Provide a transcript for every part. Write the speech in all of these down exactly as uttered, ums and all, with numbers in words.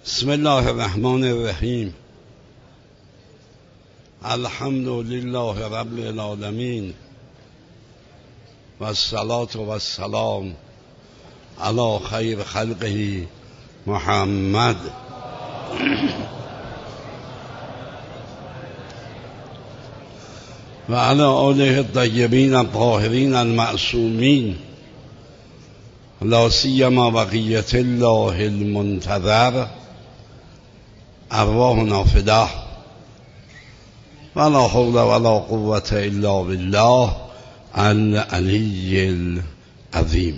بسم الله الرحمن الرحیم. الحمد لله رب العالمین و الصلاة و السلام علی خیر خلقه محمد و علی آله الطیبین الطاهرین المعصومین، لا سیما بقیة الله المنتظر، ارواحنا فداه، ولا حول ولا قوة الا بالله العلی العظیم.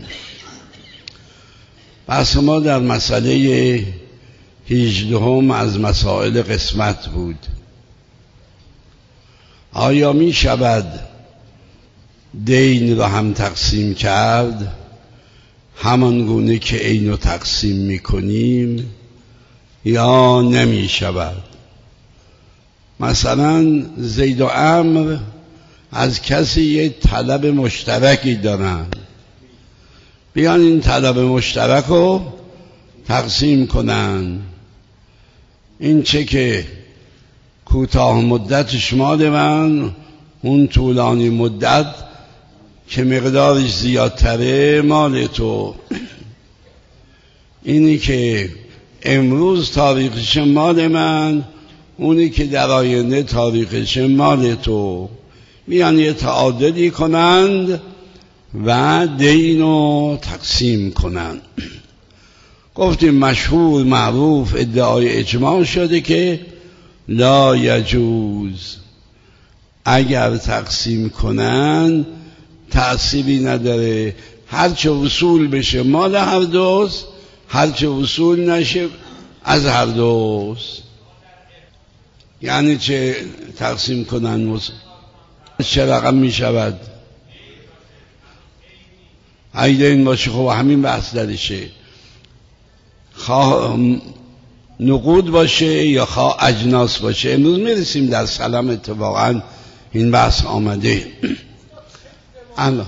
بحث ما در مسئله هجدهم از مسائل قسمت بود. آیا می شود دین را هم تقسیم کرد همان گونه که عین رو تقسیم می کنیم یا نمی شود؟ مثلا زید و عمرو از کسی یه طلب مشترکی دارن، بیان این طلب مشترک رو تقسیم کنن. این چه که کوتاه مدتش مال من، اون طولانی مدت که مقدارش زیادتره مال تو. اینی که امروز تاریخش مال من، اونی که در آینده تاریخش مال تو. میان یه تعادلی کنند و دین رو تقسیم کنند. گفتیم مشهور معروف ادعای اجماع شده که لا یجوز، اگر تقسیم کنن تأثیری نداره، هرچه وصول بشه مال هر دوست، هرچه وصول نشه از هر دوست. یعنی چه تقسیم کنن چه رقم می شود؟ اگه این باشه خب همین بحث درشه، خواه نقود باشه یا خواه اجناس باشه. امروز میرسیم در سلام اتفاقا این بحث آمده. الله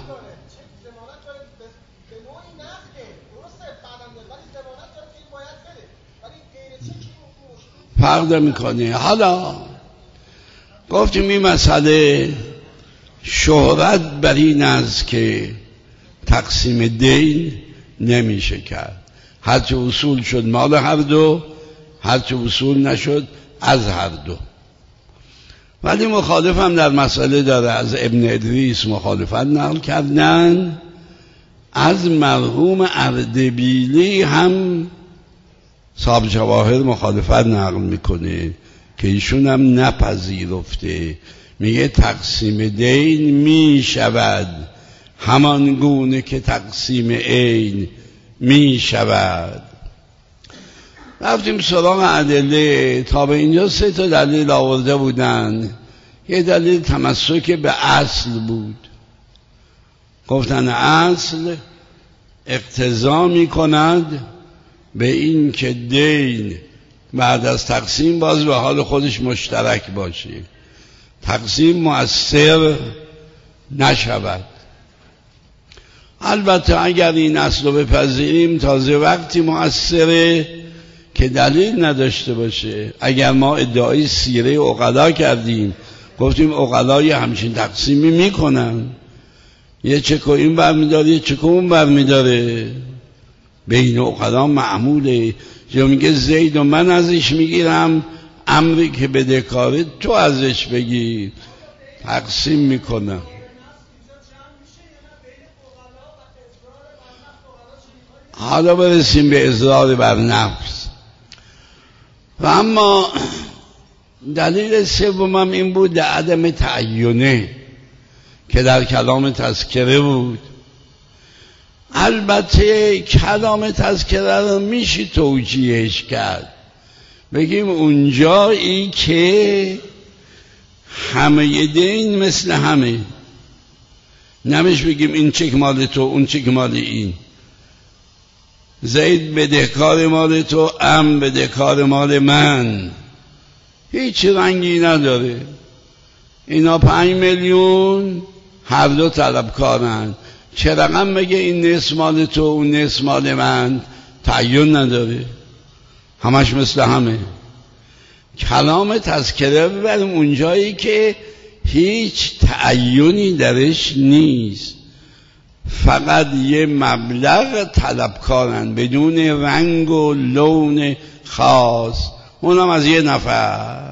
فرق میکنه. حالا گفتیم این مسئله شهرت بر این است که تقسیم دین نمیشه کرد، هرچه وصول شد مال هر دو، هرچه وصول نشد از هر دو. ولی مخالف هم در مسئله داره. از ابن ادریس مخالفت نقل کردن، از مرحوم اردبیلی هم صاحب جواهر مخالفت نقل میکنه که ایشون هم نپذیرفته. میگه تقسیم دین میشود همان گونه که تقسیم عین میشود. رفتیم سراغ ادله. تا به اینجا سه تا دلیل آورده بودن. یه دلیل تمسک به اصل بود، گفتن اصل اقتضا می کند به این که دین بعد از تقسیم باز به حال خودش مشترک باشه، تقسیم مؤثر نشود. البته اگر این اصل رو بپذیریم تازه وقتی مؤثره که دلیل نداشته باشه. اگر ما ادعای سیره عقلا کردیم، گفتیم عقلای همچین تقسیمی میکنن، یه چکو این برمیداره یه چکو اون برمیداره، بین عقلا معموله. یا میگه زید و من ازش میگیرم، امری که بدهکاره تو ازش بگیر، تقسیم میکنم. حالا برسیم به اضرار بر نفس. و اما دلیل سومم این بود در عدم تعینه که در کلام تذکره بود. البته کلام تذکره رو میشه توجیهش کرد، بگیم اونجایی که همه دین مثل همه، نمیش بگیم این چک مال تو اون چک مال این، زید بدهکار مال تو ام بدهکار مال من، هیچ رنگی نداره. اینا پنج میلیون هر دو طلبکارن، چه رقم بگه این نصف مال تو اون نصف مال من، تعین نداره. همش مثل همه. کلام تذکره ببریم اونجایی که هیچ تعینی درش نیست، فقط یه مبلغ طلبکارن بدون رنگ و لون خاص، اونم از یه نفر.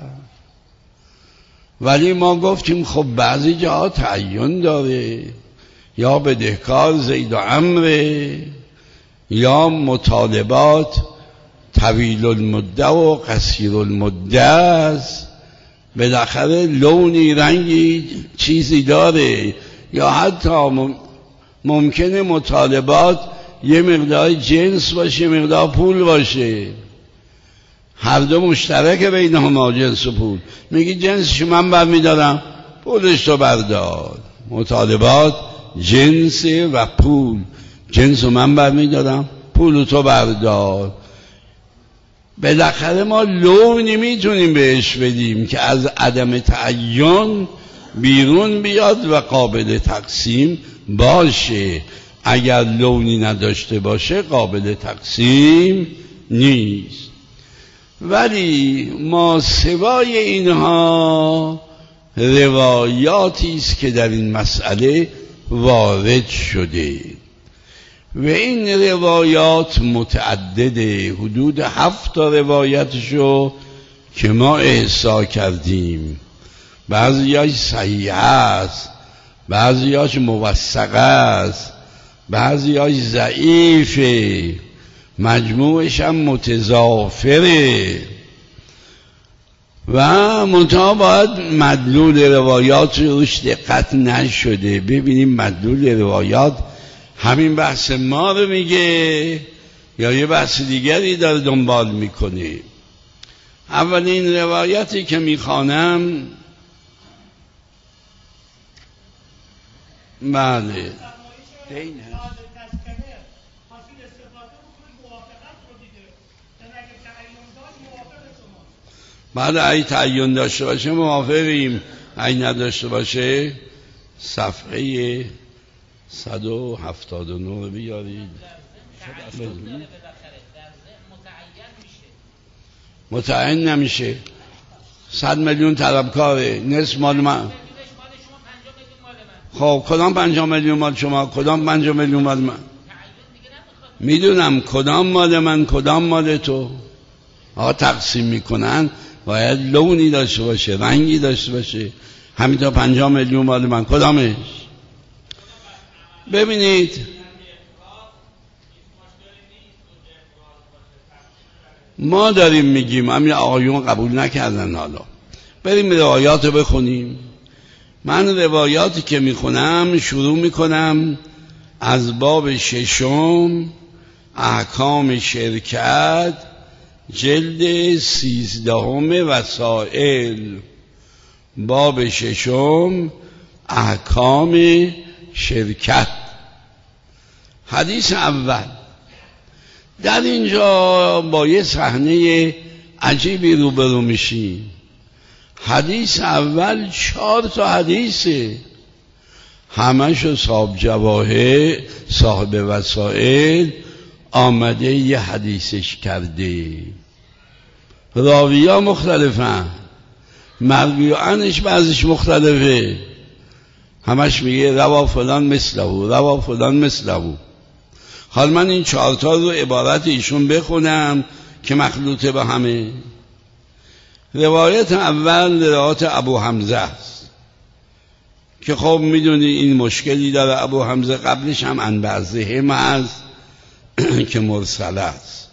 ولی ما گفتیم خب بعضی جاها تعین داره، یا بدهکار زید و عمره، یا مطالبات طویل المده و قصیر المده است، بالاخره لونی رنگی چیزی داره، یا حتی ممکنه مطالبات یه مقدار جنس باشه مقدار پول باشه، هر دو مشترک بینهما جنس و پول. میگی جنسشو من برمیدارم، پولش تو بردار. مطالبات جنس و پول، جنسو من برمیدارم، پول تو بردار. بالاخره ما لونی میتونیم بهش بدیم که از عدم تعین بیرون بیاد و قابل تقسیم باشه. اگر لونی نداشته باشه قابل تقسیم نیست. ولی ما سوای اینها روایاتی است که در این مسئله وارد شده و این روایات متعدده، حدود هفت تا روایتشو که ما احصا کردیم. بعضیاش صحیح است، بعضیاش موثق است، بعضیاش ضعیفه، مجموعش هم متضافره و منتها باید مدلول روایات روش دقت نشده. ببینیم مدلول روایات همین بحث ما رو میگه یا یه بحث دیگری داره دنبال میکنه. اولین روایتی که میخوانم، بله دین هست. بعد اگه تعین داشته باشه موافقیم، اگه نداشته باشه صفحه صد و هفتاد و نه بیارید. متعین نمیشه، صد میلیون طلبکاره، نصف مال من. خب کدام پنجاه میلیون مال شما، کدام پنجاه میلیون مال من؟ میدونم کدام مال من کدام مال تو. آقا تقسیم میکنن باید لونی داشته باشه، رنگی داشته باشه. همین تا پنجاه میلیون مال من، کدامش؟ ببینید ما داریم میگیم، همین آقایون قبول نکردن. حالا بریم روایات رو بخونیم. من روایاتی که میخونم شروع میکنم از باب ششم، احکام شرکت، جلد سیزدهم وسائل. باب ششم، احکام شرکت. حدیث اول. در اینجا با یه صحنه عجیبی روبرو میشیم. حدیث اول چهار تا حدیثه، همشو صاحب جواهر صاحب وسائل آمده یه حدیثش کرده. راویا مختلفن، مروی و عنش بعضش مختلفه، همش میگه روا فلان مثله روا فلان مثله. حال من این چهارتا رو عبارت ایشون بخونم که مخلوطه به همه. روایت اول روایت ابو حمزه است که خب میدونی این مشکلی داره. ابو حمزه قبلش هم عن بعضهم است که مرسل است.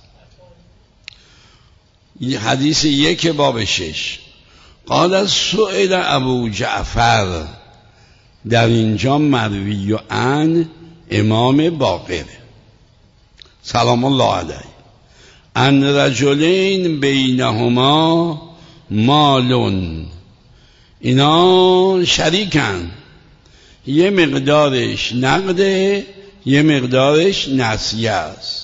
حدیث یک باب شش. قال سئل ابو جعفر، در اینجا مروی عن امام باقر سلام الله علیه، ان رجلین بینهما مالون، اینا شریکن، یه مقدارش نقده یه مقدارش نسیه است.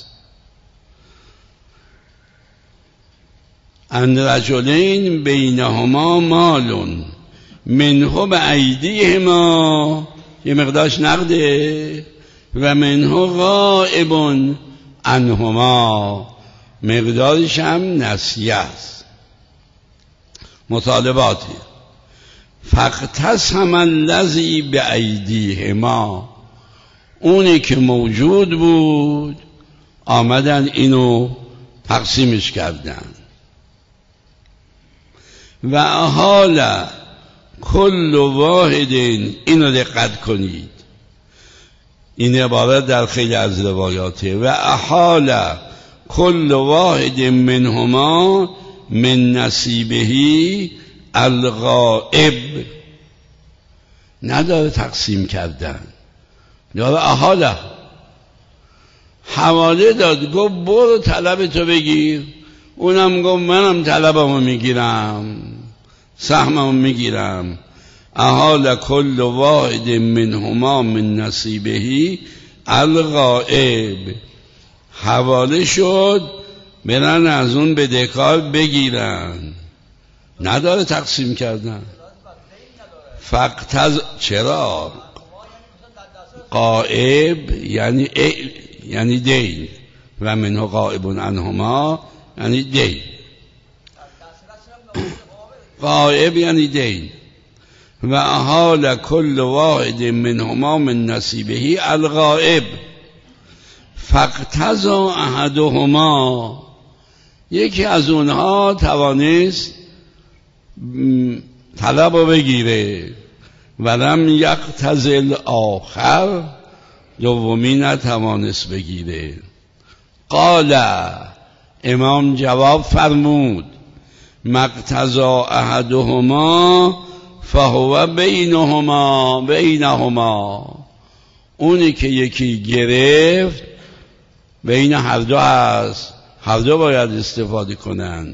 ان رجلین بینهما مالون منه به ایدیهما، یه مقدارش نقده و منه غائب عنهما، مقدارش هم نسیه است. مطالباتی فاقتسم الذی بایدیهما، اونی که موجود بود آمدن اینو تقسیمش کردن. و احال کل واحد، اینو دقت کنید، این عبارت در خیلی از روایاته، و احال کل واحد منهما من نصیبه الغائب، نداره تقسیم کردن، داره احاله حواله داد، گفت برو طلب تو بگیر، اونم گفت منم طلبمو میگیرم، سهممو میگیرم. احال کل واحد منهما من نصیبه الغائب، حواله شد برن از اون بدهکار بگیرن، نداره تقسیم کردن. فقط چرا غائب یعنی ای یعنی دین، و منه غائب عنهما یعنی دین، غائب یعنی دین. و احال کل واحد منهما من نصیبه الغائب فاقتضى احدهما، یکی از اونها توانست طلب رو بگیره، ولم یقتضی الاخر، دومی نتوانست بگیره. قال، امام جواب فرمود مقتضى احدهما فهو بینهما بینهما، اونی که یکی گرفت بین هر دو هست، هر دو باید استفاده کنن.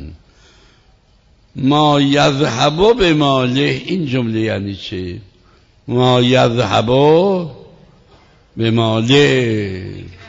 ما یذهب به ماله، این جمله یعنی چه؟ ما یذهب به ماله،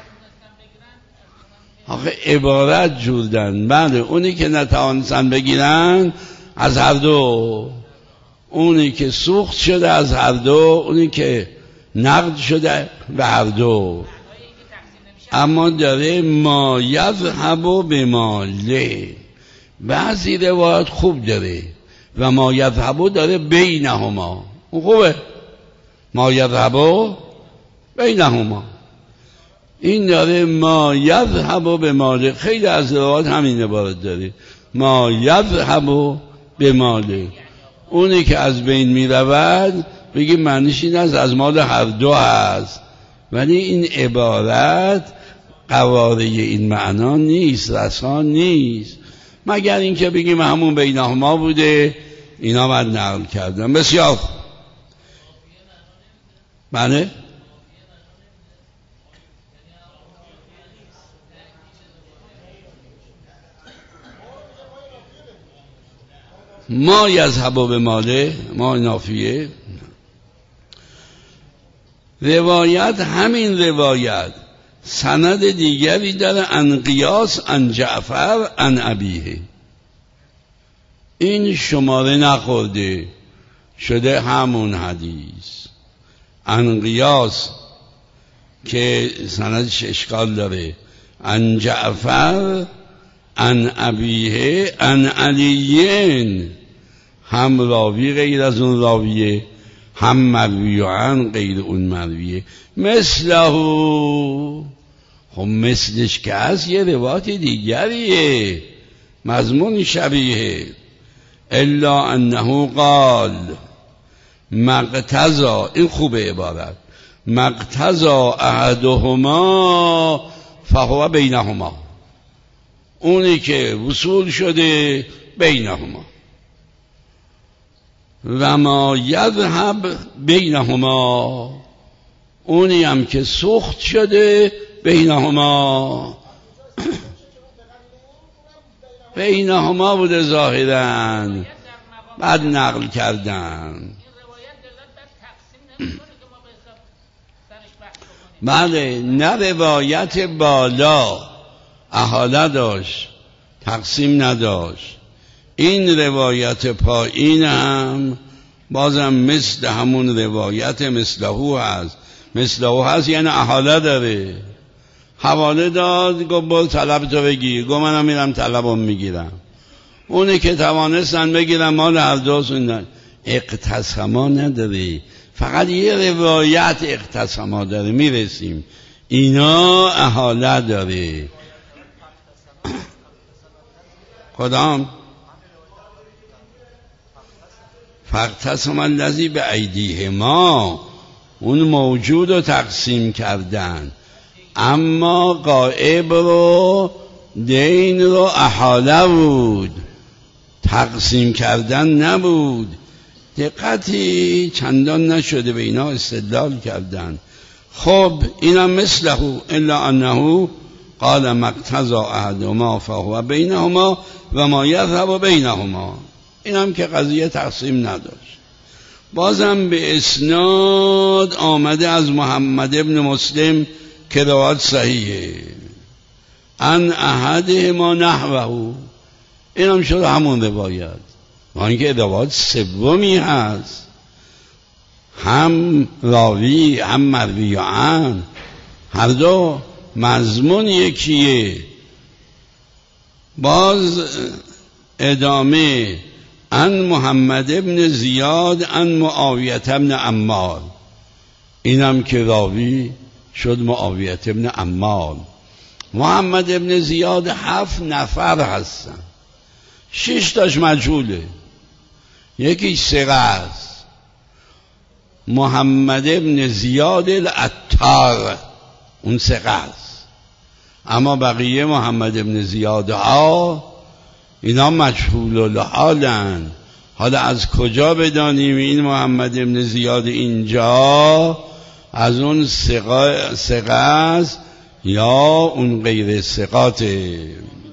آخه عبارت جوردن. بله، اونی که نتوانستن بگیرن از هر دو، اونی که سوخت شده از هر دو، اونی که نقد شده به هر دو. اما داره ما یذهب به ماله، بعضی روایت خوب داره و ما یذهب داره بینهما، اون خوبه، ما یذهب بینهما. این داره ما یذهب به ماله، خیلی از روایات همین عبارت داره، ما یذهب به ماله، اونی که از بین می رود بگیم معنیش این است از مال هر دو هست، ولی این عبارت قواره این معنا نیست، رسان نیست، مگر اینکه بگیم همون بینهما بوده، اینا من نقل کردم. بسیار بله، ما یذهب به ماله، ما نافیه. روایت همین روایت سند دیگری داره، عن قیاس عن جعفر عن ابیه، این شماره نخورده، شده همون حدیث. عن قیاس که سندش اشکال داره، عن جعفر عن ابیه عن علیین، هم راوی غیر از اون راویه، هم مروی و عن غیر اون مرویه. مثله، خب مثلش که هست یه روایت دیگریه مضمون شبیه. الا انه قال مقتضى، این خوبه عبارت، مقتضى احدهما فهو بینهما، اونی که وصول شده بینهما. و ما یذهب بینهما، اونی هم که سوخت شده بینهما. بینهما بوده ظاهراً، بعد نقل کردن. بله، نه روایت بالا احاله داشت، تقسیم نداشت. این روایت پایین هم بازم مثل همون روایت مثلهو هست. مثلهو هست یعنی احاله داره، حواله داد، گفت برو طلب تو بگیر. گفت منم میرم طلبم میگیرم. اونه که توانستن بگیرن مال هر دوستون. اقتسما نداری، فقط یه روایت اقتسما داره، میرسیم. اینا احاله داره. کدام؟ فاقتسم الذی به ایدیهما، اون موجود رو تقسیم کردن، اما غائب رو، دین رو احاله بود، تقسیم کردن نبود. دقتی چندان نشده به اینا استدلال کردن. خب اینا مثله الا انه قال مقتضى احدهما فهو بینهما و ما یذهب بینهما. این هم که قضیه تقسیم نداشت. بازم به اسناد آمده از محمد ابن مسلم که روایت صحیحه، ان احدهما نحوه. این هم شد همون روایت، با اینکه روایت سومی هست، هم راوی هم مروی عن، هر دو مضمون یکیه. باز ادامه ان محمد ابن زیاد ان معاویت ابن عمار، اینم که راوی شد معاویت ابن عمار. محمد ابن زیاد هفت نفر هستن، شش تاش مجهوله، یکی ثقه است، محمد ابن زیاد العطار، اون ثقه است. اما بقیه محمد ابن زیاد ها اینا مجهول الحالن. حالا از کجا بدانیم این محمد ابن زیاد اینجا از اون ثقه است یا اون غیر ثقاته؟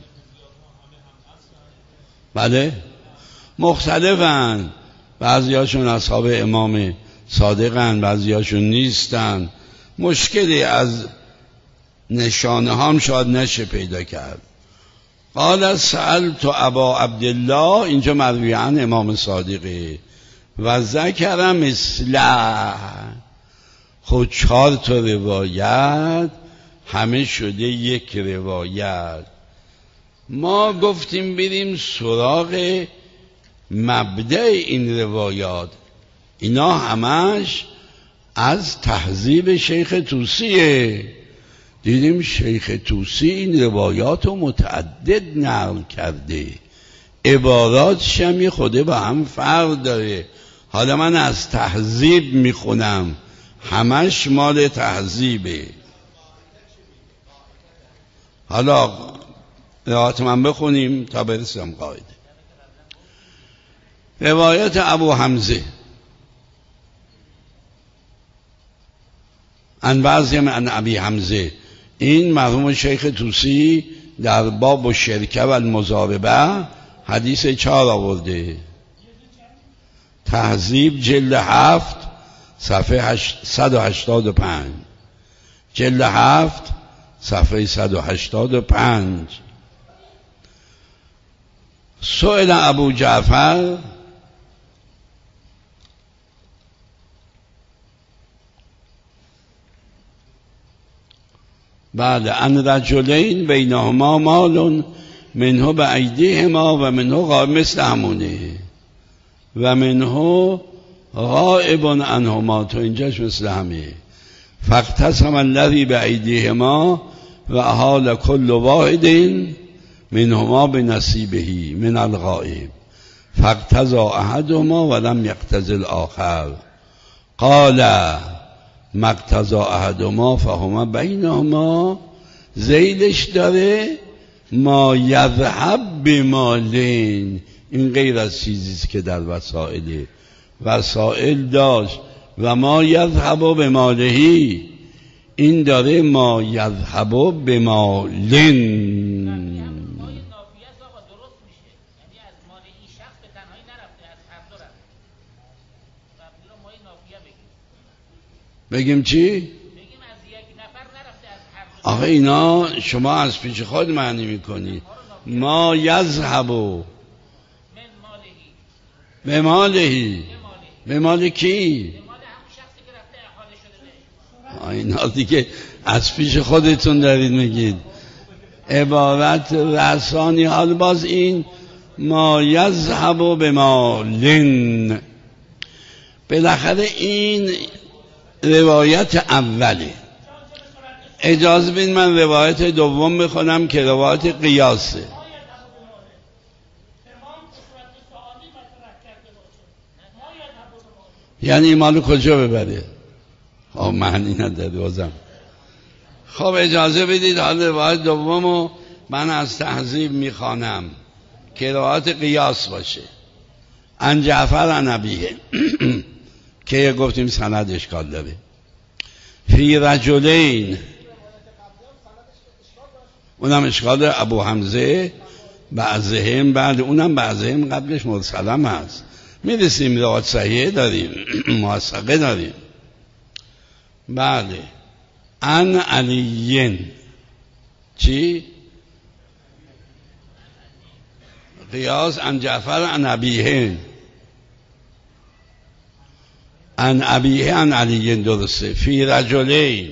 بله مختلفن، بعضی هاشون اصحاب امام صادقن، بعضی هاشون نیستن. مشکلی از نشانه هم شاید نشه پیدا کرد. قال سألت ابا عبدالله، اینجا مروی عن امام صادقه، و ذکر مثله. خود چهار تا روایت همه شده یک روایت. ما گفتیم بریم سراغ مبدأ این روایات. اینا همش از تهذیب شیخ طوسیه. دیدیم شیخ طوسی این روایات رو متعدد نقل کرده، عبارات شمی خوده با هم فرق داره. حالا من از تهذیب میخونم، همش مال تهذیبه. حالا روایت من بخونیم تا برسیم قاعده. روایت ابو حمزه ان بعضی من ابی حمزه، این مرحوم شیخ طوسی در باب و شرکه و المضاربه حدیث چهار آورده. تهذیب جلد هفت صفحه صد و هشتاد و پنج، جلد هفت صفحه صد و هشتاد و پنج. سئل ابو جعفر بعد ان رجلین بینهما مال منه به ایدیهما و منه غائب مثل همونه و منه غائب عنهما، تو اینجاش مثل همه. فاقتسم الذی به ایدیهما و احال کل واحد منهما به نصیبه من الغائب فاقتضى احدهما و لم یقتضی الاخر. قال مقتضى احدهما فهما بینهما. ذیلش داره ما یذهب بمالین، این غیر از چیزیست که در وسائل وسائل داشت. و ما یذهب بمالهی، این داره ما یذهب بمالین. بگیم چی؟ بگیم از یک نفر نرفته از هر دو. آخه اینا شما از پیش خود معنی میکنی. ما یذهب به مالهی، به مال کی؟ به مال همون شخصی که رفته احاله شده اینا دیگه از پیش خودتون دارید میگید. عبارت رسانی. حال باز این ما یذهب به مالن، بالاخره این روایت اوله. اجازه بدید من روایت دوم بخونم که روایت قیاسه. یعنی مالو کجا ببره؟ خب معنی نداره بازم. خب اجازه بدید حال روایت دومو من از تهذیب میخوانم که روایت قیاس باشه. عن جعفر عن ابیه که گفتیم سند اشکال داره. فی رجلین، اونم اشکال ابو حمزه بعضهم، بعد اونم بعضهم قبلش مرسلم هست. میرسیم روایت صحیح داریم، موثقه داریم. بله. عن علیین چی؟ قیاس عن جعفر عن ابیه، عن ابیه عن علیین درسته. فی رجلین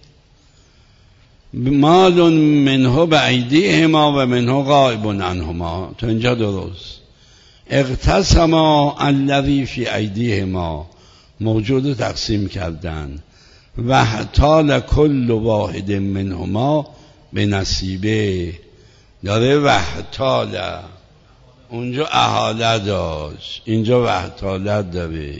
مال منه بایدیهما و منه غائب عنهما، تا اینجا درست. اقتسما الذی فی ایدیهما، موجود تقسیم کردن. و احتال کل واحد منهما به نصیبه، داره و احتال، اونجا احاله داشت، اینجا و احتالت داره.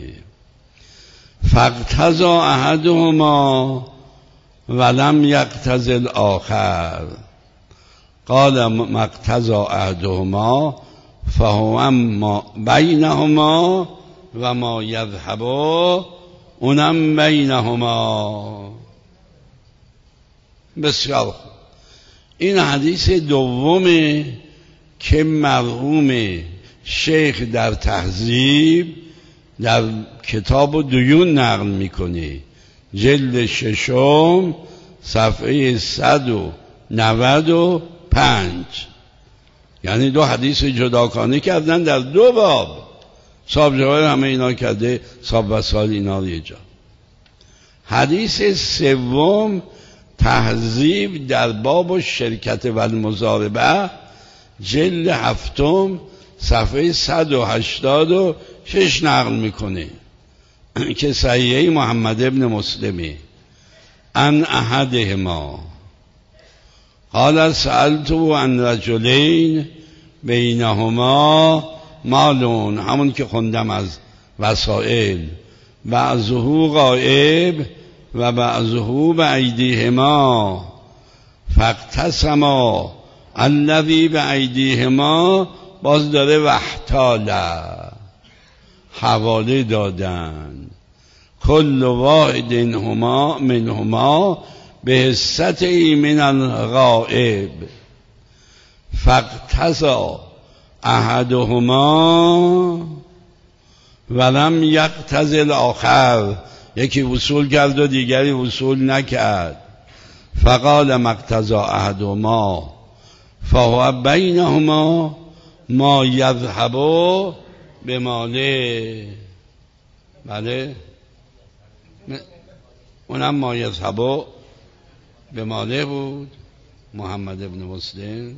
فاقتضا احدهما ولم یقتضی الاخر، قال مقتضا احدهما فهو ما بینهما و ما یذهب اونم بینهما. بسیار خوب. این حدیث دومه که مرحوم شیخ در تهذیب در کتاب دیون نقل میکنه، جلد ششم صفحه صد و نود و پنج. یعنی دو حدیث جداگانه کردن در دو باب. صاحب جواهر همه اینا کرده، صاحب وسائل اینا رو یه جا. حدیث سوم تهذیب در باب شرکت و المضاربه، جلد هفتم صفحه صد و هشتاد و شش نقل میکنه که صحیحه محمد ابن مسلمه. عن احدهما قال سألتو عن رجلین بینهما مالون، همون که خوندم از وسائل. بعضه غائب و بعضه بایدیهما، فاقتسما الذی بایدیهما، باز داره وحتاله، حواله دادن. کل واحد هما منهما به حصته من الغائب، فاقتضا احدهما ولم یقتضی الاخر، یکی وصول کرد و دیگری وصول نکرد. فقال مقتضا احدهما فهو بینهما ما یذهب به ماله. بله اونم ما یذهب به ماله بود. محمد ابن مسلم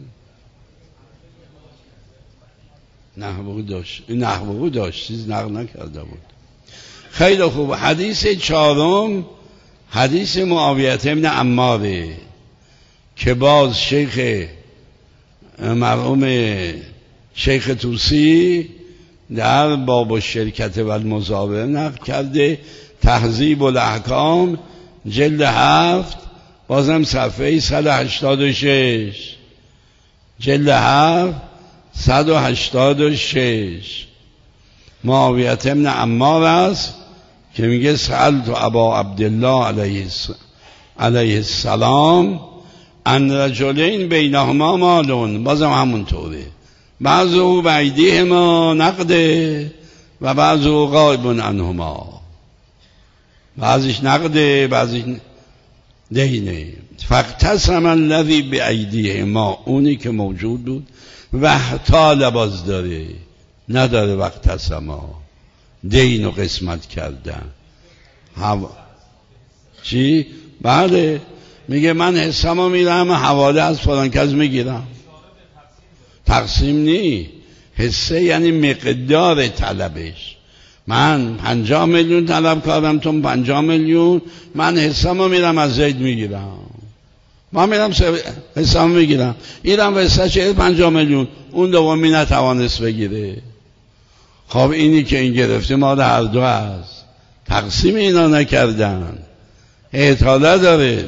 نحوه داشت، این نحوه داشت، چیز نقل نکرده بود. خیلی خوب. حدیث چهارم حدیث معاویه ابن عماره که باز شیخ مرحوم شیخ طوسی در باب شرکت و المضاربه نقل کرده. تهذیب الاحکام جلد هفت بازم صفحه صد و هشتاد و شش، جلد هفت صد و هشتاد و شش. معاویه ابن عمار است که میگه سألت ابا عبدالله علیه علیه السلام ان رجلین بینهما مالون، بازم همونطوره. بعضو بایدیهما نقده و بعضو غائب عنهما، بعضیش نقده بعضیش دینه. فاقتسم الذی بایدیهما، اونی که موجود بود. و احتال باز داره، نداره وقتسما، دین و قسمت کردن. چی؟ بله میگه من حسامو میرم حواله از فلان کس میگیرم. تقسیم نی، حسه یعنی مقدار طلبش. من پنجاه میلیون طلب کردم، تو پنجاه میلیون، من حسامو میرم از زید میگیرم. من میرم حسامو میگیرم، اینم حسه چه پنجاه میلیون، اون دومی نتوانست بگیره. خب اینی که این گرفته مال هر دو است، تقسیم اینا نکردن، اعطاله داره.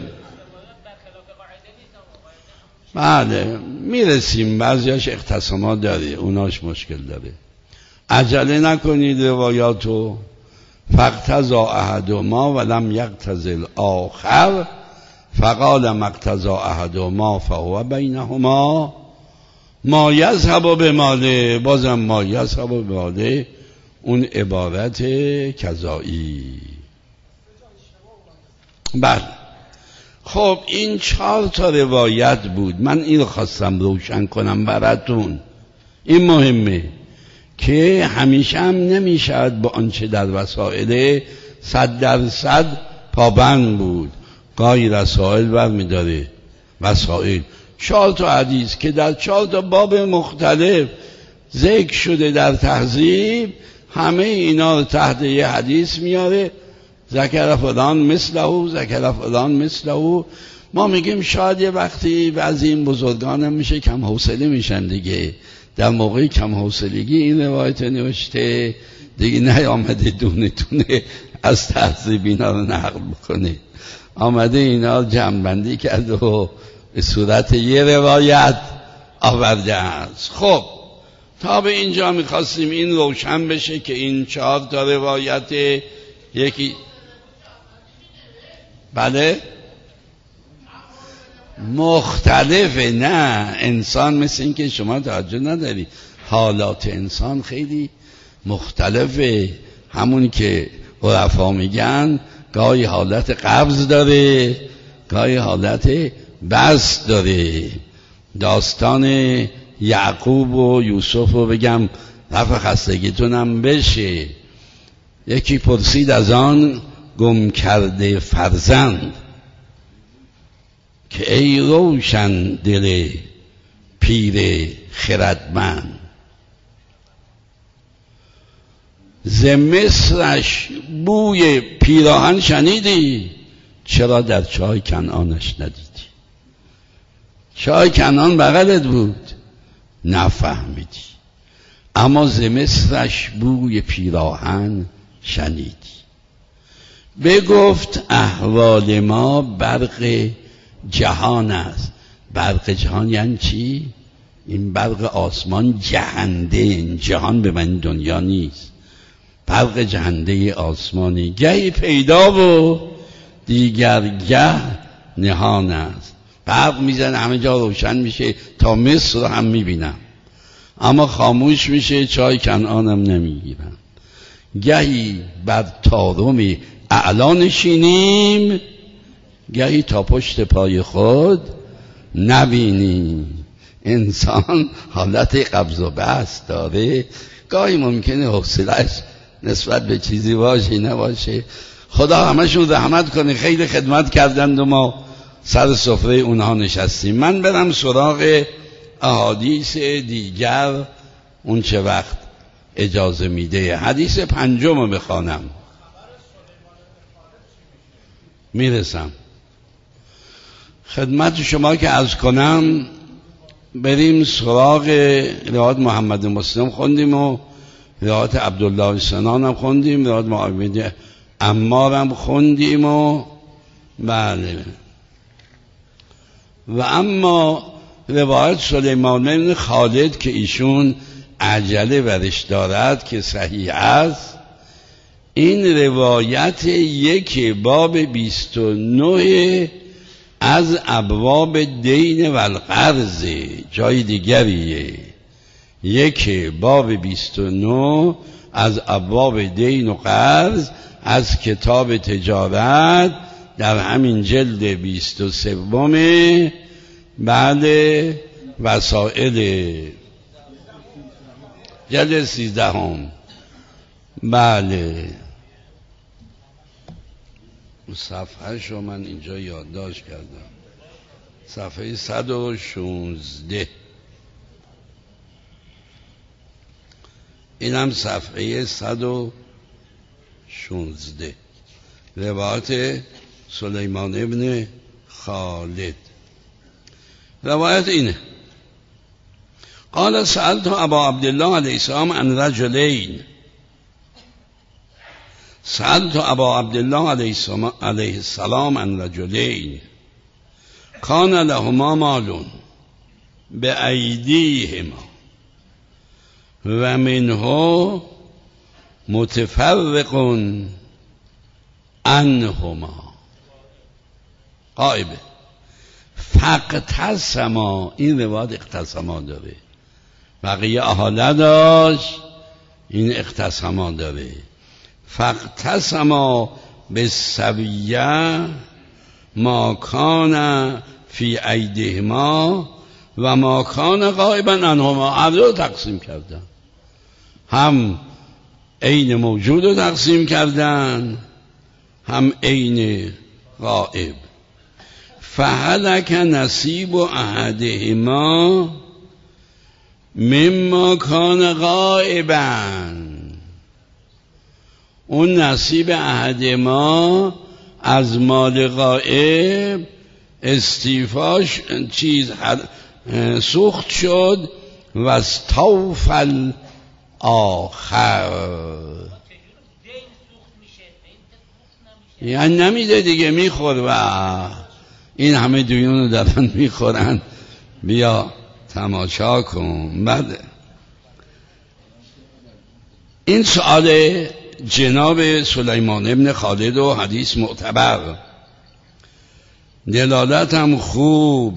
بله میرسیم، بعضیاش اختصامات داره، اوناش مشکل داره. عجله نکنید روایاتو. فاقتضا احدهما ولم یقتضی الاخر فقال ما اقتضا احدهما فهو بینهما ما یذهب بماله. بازم ما یذهب بماله اون عبارت کذایی. بله خب این چهار تا روایت بود، من این رو خواستم روشن کنم براتون. این مهمه که همیشه هم نمیشد با آنچه در وسائل صد درصد پابند بود. گاهی رسائل برمیداره، وسائل چهار تا حدیث که در چهار تا باب مختلف ذکر شده در تهذیب، همه اینا رو تحت یه حدیث میاره، ذکر فلان مثله ذکر فلان مثله. ما میگیم شاید یه وقتی بعضی این بزرگانم میشه کم حوصله میشن دیگه، در موقع کم حوصلگی این روایت نوشته دیگه، نه آمده دونه دونه از تهذیب اینا رو نقل بکنه، آمده اینا جمع‌بندی کرده و به صورت یه روایت آورده است. خب تا به اینجا میخواستیم این روشن بشه که این چهار تا روایت یکی بله مختلفه. نه انسان مثل این که شما توجه نداری، حالات انسان خیلی مختلفه. همون که عرفا میگن گاهی حالت قبض داره، گاهی حالت بسط داره. داستان یعقوب و یوسف رو بگم رفع خستگیتونم بشه. یکی پرسید از آن گم کرده فرزند که ای روشن دل پیر خردمند، ز مصرش بوی پیراهن شنیدی، چرا در چای کنعانش ندیدی؟ چای کنعان بغلت بود نفهمیدی، اما ز مصرش بوی پیراهن شنیدی. بگفت احوال ما برق جهان است. برق جهان یعنی چی؟ این برق آسمان جهنده، این جهان به من دنیا نیست. برق جهنده آسمانی گهی پیدا و دیگر گه نهان است. برق میزنه همه جا روشن میشه، تا مصر رو هم میبینم، اما خاموش میشه، چای کنعانم نمیگیرم. گهی بر طارم اعلا نشینیم، گهی تا پشت پای خود نبینیم. انسان حالت قبض و بسط داره، گاهی ممکنه حوصله‌اش نسبت به چیزی باشه نباشه. خدا همشون رحمت کنه، خیلی خدمت کردند و ما سر سفره اونها نشستیم. من برم سراغ احادیث دیگر اون چه وقت اجازه میده. حدیث پنجم رو بخوانم میرسم خدمت شما که عرض کنم. بریم سراغ روایت محمد مسلم خوندیم و روایت عبدالله سنان هم خوندیم، روایت معاویه عمار هم خوندیم و بله. و اما روایت سلیمان بن خالد که ایشون عجله برش دارد که صحیح است، این روایت یک باب بیست و نه از ابواب دین و القرض، جای دیگریه. یک باب بیست و نه از ابواب دین و قرض از کتاب تجارت در همین جلد بیست و سوم بعد وسائل جلد سیزدهم. بله صفحه شو من اینجا یادداشت کردم، صفحه صد و شانزده. اینم صفحه صد و شانزده، روایت سلیمان ابن خالد. روایت اینه: قال سألت ابا عبدالله علیه السلام عن رجلین سألت ابا عبدالله علیه السلام عن رجلین کان لهما مال بأیدیهما و منه متفرق عنهما غائبه فاقتسما. این روایت اقتسما داره، بقیه احاله داشت، این اقتسما داره. فاقتسما بالسویه ما کان فی ایدیهما و ما کان غائبا عنهما. هر رو تقسیم کردن، هم عین موجود رو تقسیم کردن، هم عین غائب. فهلک نصیب احدهما مما کان غائبا. اون نصیب احد ما از مال غائب استیفاش چیز سوخت شد و استوفل آخر، یعنی نمیده دیگه، میخور و این همه دیون رو دارن میخورن، بیا تماشا کن. بعد این سؤال جناب سلیمان ابن خالد و حدیث معتبر، دلالت هم خوب.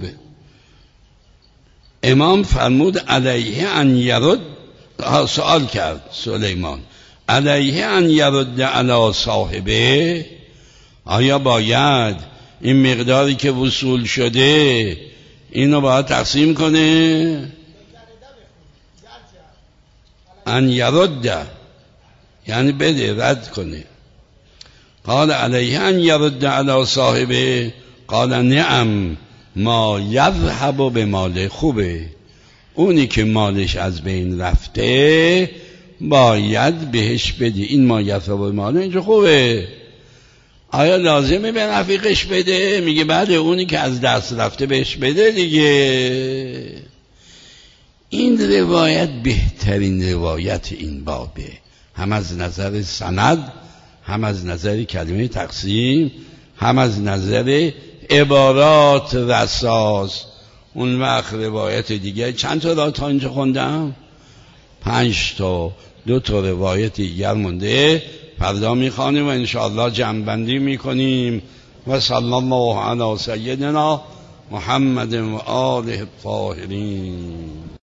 امام فرمود علیه ان یرد، سوال کرد سلیمان، علیه ان یرد علی صاحبه، آیا باید این مقداری که وصول شده اینو باید تقسیم کنه؟ ان یرد یعنی بده، رد کنه. قال علیه ان یرد علی صاحبه، قال نعم ما یذهب به مال. خوبه، اونی که مالش از بین رفته باید بهش بدی. این ما یذهب به مال اینجا خوبه. آیا لازمه به رفیقش بده؟ میگه بله، اونی که از دست رفته بهش بده دیگه. این روایت بهترین روایت این بابه، هم از نظر سند، هم از نظر کلمه تقسیم، هم از نظر عبارات رساس. اون وقت روایت دیگه چند تا را تا اینجا خوندم؟ پنج تا، دو تا روایت دیگر مونده، فردا میخوانیم و انشاءالله جمع‌بندی میکنیم. و صلی الله علی سیدنا محمد و آله الطاهرین.